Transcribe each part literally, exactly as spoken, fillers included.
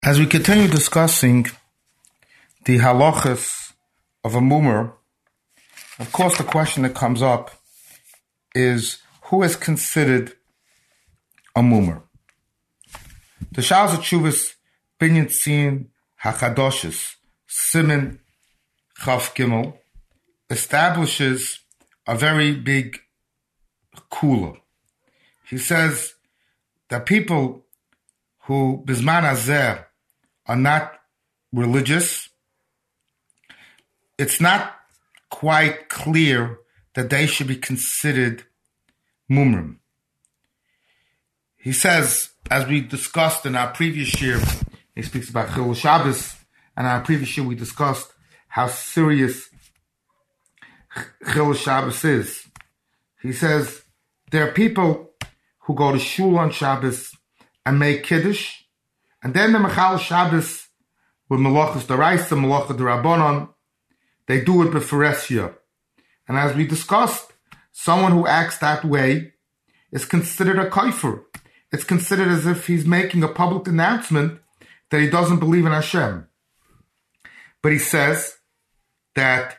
As we continue discussing the halachas of a mummer, of course the question that comes up is who is considered a mummer? The Sha'al Tshuvas Binyan Tzion HaChadoshes Siman Chaf Gimel establishes a very big kula. He says that people who Bizman Hazeh are not religious, it's not quite clear that they should be considered mumrim. He says, as we discussed in our previous year, he speaks about Chilul Shabbos, and in our previous year we discussed how serious Chilul Shabbos is. He says, there are people who go to shul on Shabbos and make Kiddush, and then the Mechal Shabbos with Malachas D'Oraisa, Malachas D'Rabbanan, they do it b'feresya. And as we discussed, someone who acts that way is considered a kafir. It's considered as if he's making a public announcement that he doesn't believe in Hashem. But he says that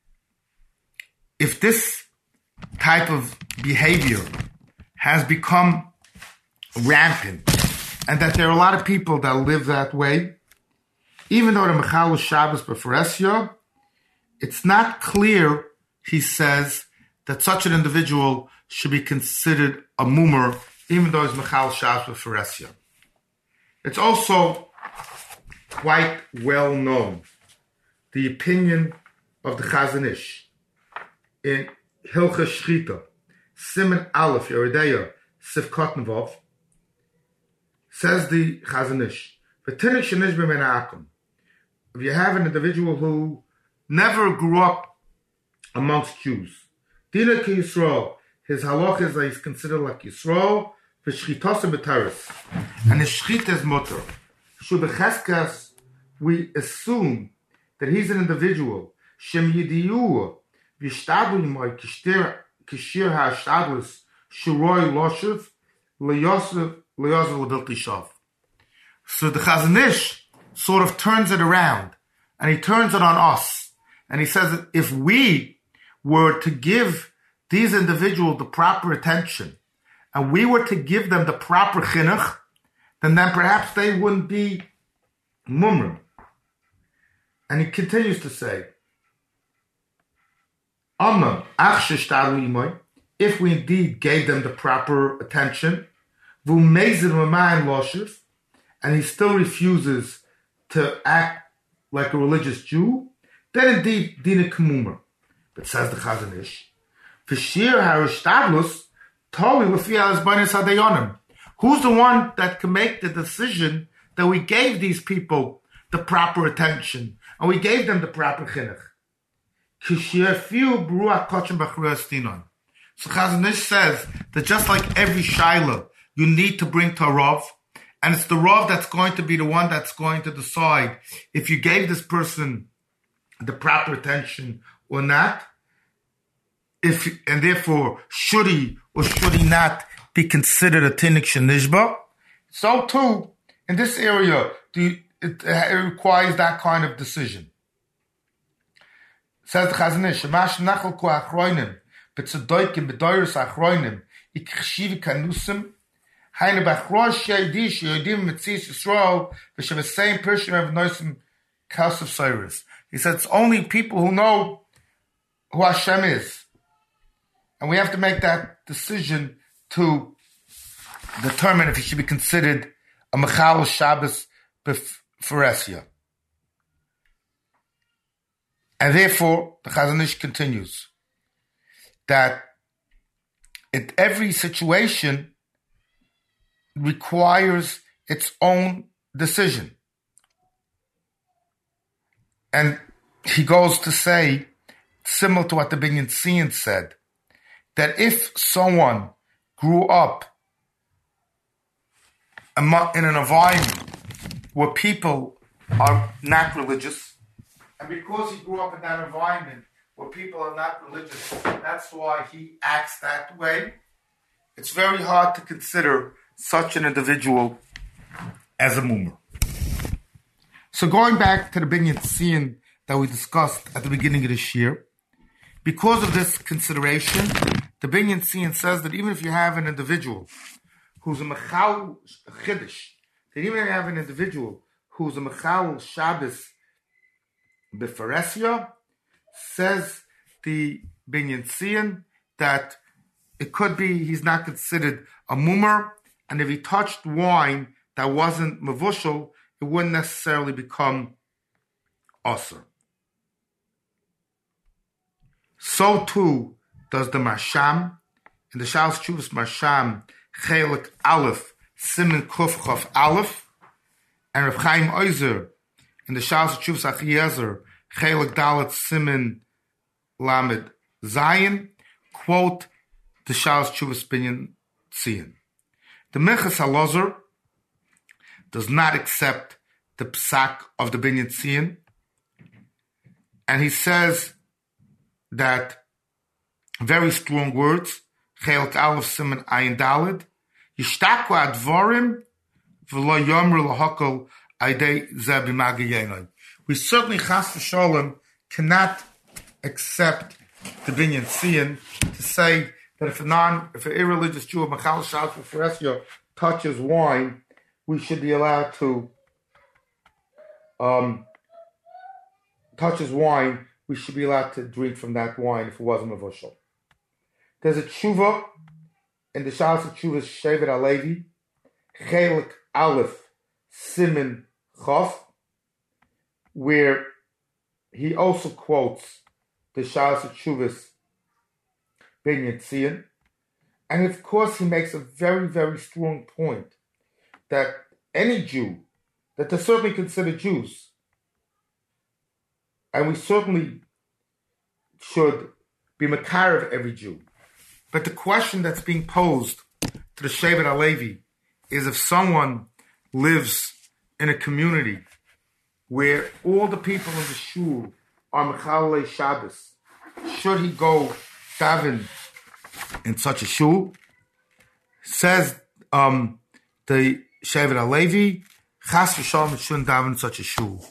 if this type of behavior has become rampant, and that there are a lot of people that live that way, even though the Mechal Shabbos b'feresya, it's not clear, he says, that such an individual should be considered a mummer, even though it's Mechal Shabbos b'feresya. It's also quite well known, the opinion of the Chazon Ish in Hilchas Shchita, Siman Aleph, Yeridea, Sif Kotnevov, says the Chazon Ish, if you have an individual who never grew up amongst Jews, Dina ki Yisrael, his halach is that he's considered like Yisrael, v'shchitasa b'taris, and his shchita is mutter. Shubecheskas, we assume that he's an individual, shem yidiyu, v'shtadlu imay kishir ha'ashtadlus, shuroi loshev, le'yosef, so the Chazon Ish sort of turns it around, and he turns it on us, and he says that if we were to give these individuals the proper attention, and we were to give them the proper chinuch, then then perhaps they wouldn't be mumrim. And he continues to say, if we indeed gave them the proper attention, and he still refuses to act like a religious Jew, then indeed dina k'mumar. But says the Chazon Ish, v'shir harushtadlus toli l'fi al-azbanis hadayonim. Who's the one that can make the decision that we gave these people the proper attention and we gave them the proper chinuch? K'shir b'ruach kochem b'chruas dinon. So Chazon Ish says that just like every shaila, you need to bring to a Rav, and it's the Rav that's going to be the one that's going to decide if you gave this person the proper attention or not, if and therefore should he or should he not be considered a tinik shenishba. So too, in this area, the, it, it requires that kind of decision. Says the Chazon Ish, Shemash nachal ko achroinim, b'tzedoikim b'doyrus achroinim, ikchshiv kanusim, he says it's only people who know who Hashem is. And we have to make that decision to determine if he should be considered a Mechal Shabbos b'feresya. And therefore, the Chazon Ish continues that in every situation requires its own decision. And he goes to say, similar to what the Binyan Tzion said, that if someone grew up in an environment where people are not religious, and because he grew up in that environment where people are not religious, that's why he acts that way, it's very hard to consider such an individual as a mummer. So going back to the Binyan Tzion that we discussed at the beginning of this year, because of this consideration, the Binyan Tzion says that even if you have an individual who's a Mechal Chiddush, that even if you have an individual who's a Mechal Shabbos Befaresia, says the Binyan Tzion that it could be he's not considered a Mumar, and if he touched wine that wasn't Mavushal, it wouldn't necessarily become Asr. So too does the Marsham. In the Shalos Tshuvas Marsham, Chelik Aleph, Simen Kuf Chof Aleph, and Rav Chaim Oizer, in the Shalos Tshuvas Achiezer, Chelik Dalet Simen Lamed Zayin, quote the Shalos Tshuvas Binyan Tzion. The Minchas HaLozer does not accept the psak of the Binyan Tzion, and he says that very strong words, Chelik Aleph Siman Ayin Daled, Yishtaku Advarim V'lo Yomru L'Hokol Aidei Zeh B'Mageh Yenoi. We certainly, Chas v'Sholem, cannot accept the Binyan Tzion to say that if a non, if an irreligious Jew of Machal Shabbos Befaresia touches wine, we should be allowed to um, touches wine. We should be allowed to drink from that wine if it wasn't mavushal. There's a tshuva in the Shalos of Tshuvas Shevet HaLevi, Chelik Aleph Siman Chof, where he also quotes the Shalos of Tshuvas Binyan Tzion, and of course he makes a very, very strong point that any Jew, that they're certainly considered Jews, and we certainly should be makar of every Jew. But the question that's being posed to the Shevet HaLevi is if someone lives in a community where all the people in the shul are Mechalei Shabbos, should he go daven in such a shul? Says um, the Shevet HaLevi, Chas v'Shalom, shouldn't daven in such a shul.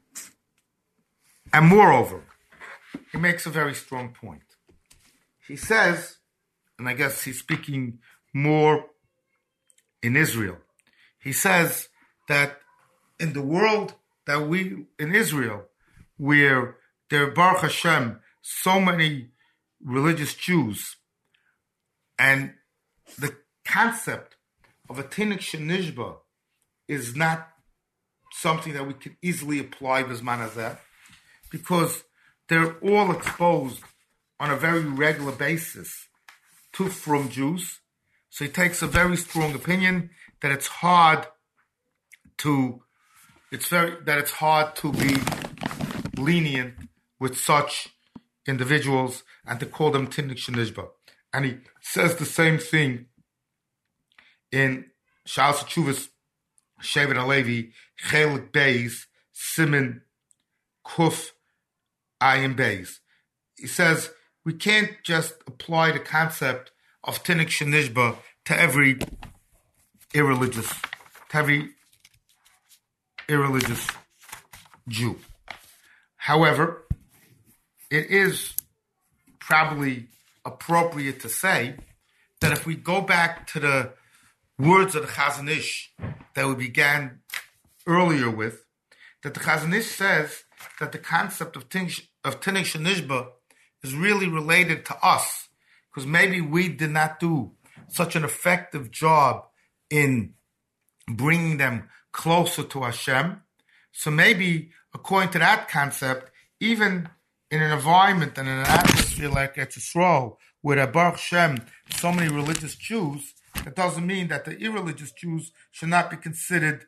And moreover, he makes a very strong point. He says, and I guess he's speaking more in Israel, he says that in the world that we, in Israel, where there are Baruch Hashem, so many religious Jews, and the concept of a Tinuk Shenishba is not something that we can easily apply B'zman Hazeh, because they're all exposed on a very regular basis to from Jews. So he takes a very strong opinion that it's hard to it's very that it's hard to be lenient with such individuals and to call them Tinuk Shenishba. And he says the same thing in Shalos Tshuvas Shevet HaLevi, Chelik Beis, Siman Kuf Ayin Beis. He says we can't just apply the concept of Tinuk Shenishba to every irreligious, to every irreligious Jew. However, it is probably appropriate to say that if we go back to the words of the Chazon Ish that we began earlier with, that the Chazon Ish says that the concept of Tinuk of Tinuk Shenishba is really related to us, because maybe we did not do such an effective job in bringing them closer to Hashem. So maybe, according to that concept, even in an environment and in an atmosphere like Eretz Yisrael, where there are Baruch Hashem, so many religious Jews, that doesn't mean that the irreligious Jews should not be considered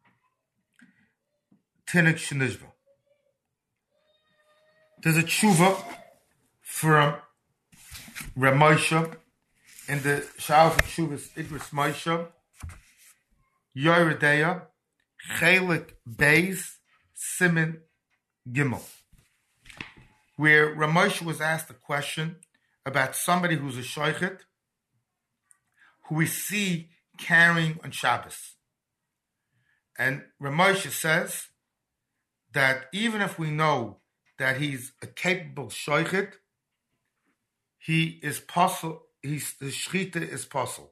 Tinuk Shenishba. There's a tshuva from Reb Moshe in the Shalos of Tshuvas Igros Moshe, Yoredeya, Chelik Beis, Siman Gimel, where Reb Moshe was asked a question about somebody who's a shoichet, who we see carrying on Shabbos. And Reb Moshe says that even if we know that he's a capable shoichet, he is possible, he's, the shchita is possible.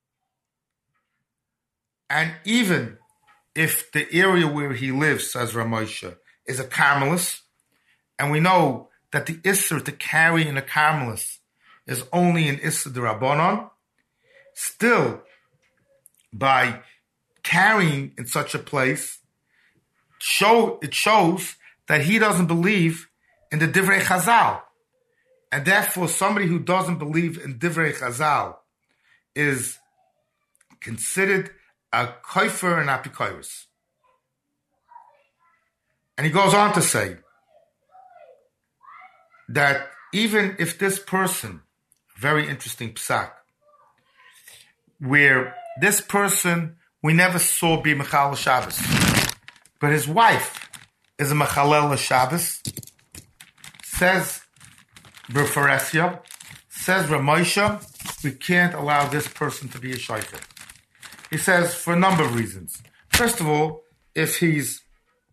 And even if the area where he lives, says Ramosha, is a Carmelis, and we know that the Isser to carry in a Carmelis is only an Isser de Rabbanon, still, by carrying in such a place, show it shows that he doesn't believe in the Divrei Chazal. And therefore, somebody who doesn't believe in Divrei Chazal is considered a koifer and apikoiris. And he goes on to say that even if this person, very interesting psak, where this person we never saw be Mechalel Shabbos, but his wife is a Mechalel Shabbos, says Berfaresia, says Ramosha, we can't allow this person to be a shaykhah. He says for a number of reasons. First of all, if his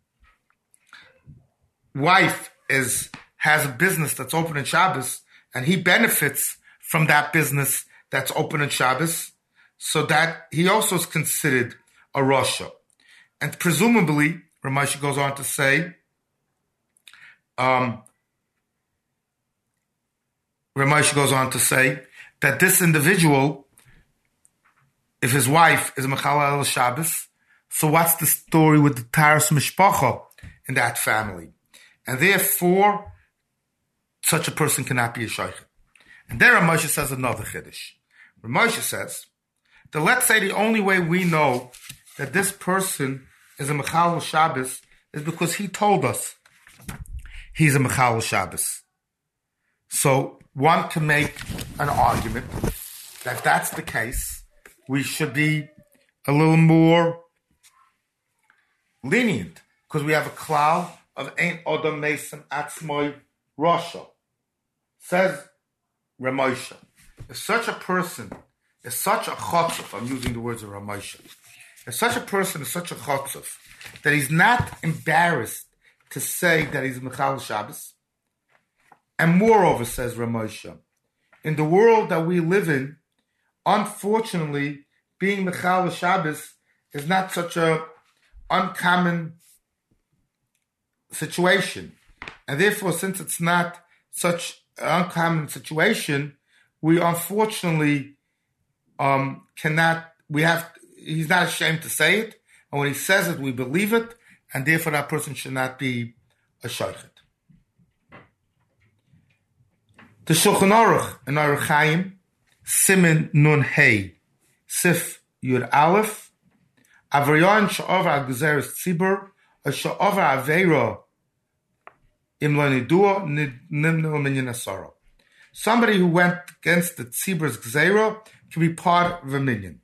wife is has a business that's open on Shabbos, and he benefits from that business that's open on Shabbos, so that he also is considered a Rasha. And presumably, Ramosha goes on to say, um, Ramosha goes on to say that this individual, if his wife is a Mechalel Shabbos, so what's the story with the Taras Mishpacha in that family? And therefore, such a person cannot be a Shaykh. And there Ramosha says another Chiddush. Ramosha says that let's say the only way we know that this person is a Mechalel Shabbos is because he told us he's a Mechalel Shabbos. So one can make an argument that if that's the case, we should be a little more lenient because we have a klal of Ein Odom Mason Atzmoi Rasha. Says Ramosha, if such a person is such a chotzuf, I'm using the words of Ramosha, if such a person is such a chotzuf that he's not embarrassed to say that he's Mechalel Shabbos, and moreover, says Ramosha, in the world that we live in, unfortunately, being Mechalel Shabbos is not such a uncommon situation. And therefore, since it's not such an uncommon situation, we unfortunately um, cannot, we have, he's not ashamed to say it. And when he says it, we believe it. And therefore, that person should not be a shaykhit. The Shulchan Aruch in Orach Chaim, Simin Nun Hey, Sif Yud Aleph, Avriyon Sha'over HaGezeres Tzibur, or Sha'over Aveira Im Lo Nidua Nimnu Minyan Asara. Somebody who went against the Tzibur's Gzeira can be part of a minyan.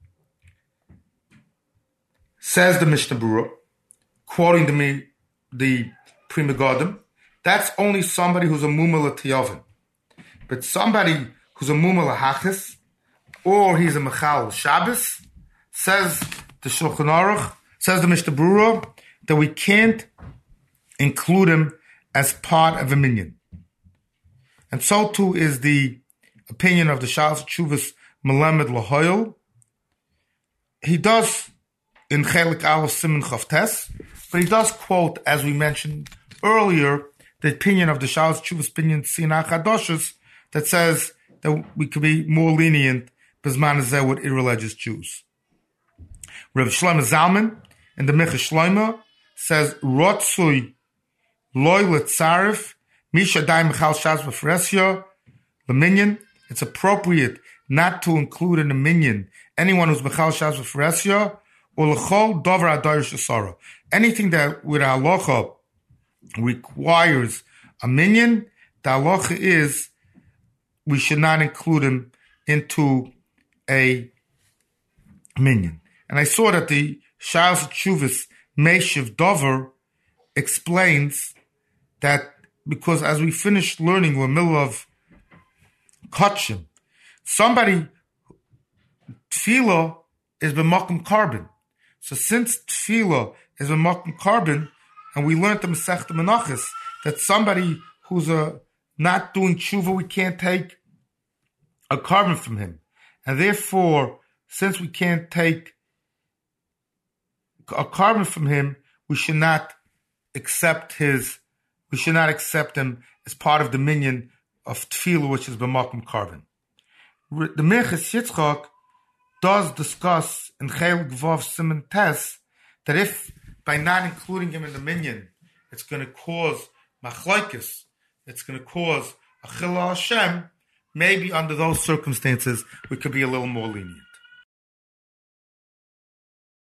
Says the Mishnah Berurah, quoting the, the Pri Megadim, that's only somebody who's a Mumah L'Tiyovin. But somebody who's a Mumah L'Hachis, or he's a Mechalel Shabbos, says the Shulchan Aruch, says the Mishnah Berurah, that we can't include him as part of a minyan. And so too is the opinion of the Shas Chuvas Melamed Lahoyel. He does in Chelik Aleph Siman Chavtes, but he does quote, as we mentioned earlier, the opinion of the Shas Chuvas Pinyan Sinach Hadoshus that says that we could be more lenient Bizman Azeh with irreligious Jews. Rav Shlomo Zalman in the Micha Shlomo says, Rotzui loy letzarif misha dai Mechalel Shabbos b'Faresya leminyan. It's appropriate not to include in the minyan anyone who's Mechalel Shabbos b'Faresya or l'chol dover adayrish asara. Anything that with halacha requires a minyan, the halacha is we should not include him into a minyan. And I saw that the Shas Chuvas Meishiv Dover explains that because as we finished learning, we're in the middle of Kotchim, somebody, Tefillah is b'makom carbon. So since Tefillah is b'makom carbon, And we learned the Masechta Menachos that somebody who's a, not doing tshuva, we can't take a carbon from him. And therefore, since we can't take a carbon from him, we should not accept his, we should not accept him as part of the minyan of tefillah, which is b'makom carbon. The Minchas Yitzchak does discuss in Chelik Vav Siman Tes that if by not including him in the minyan, it's going to cause machlokes, it's going to cause a chilul Hashem, maybe under those circumstances we could be a little more lenient.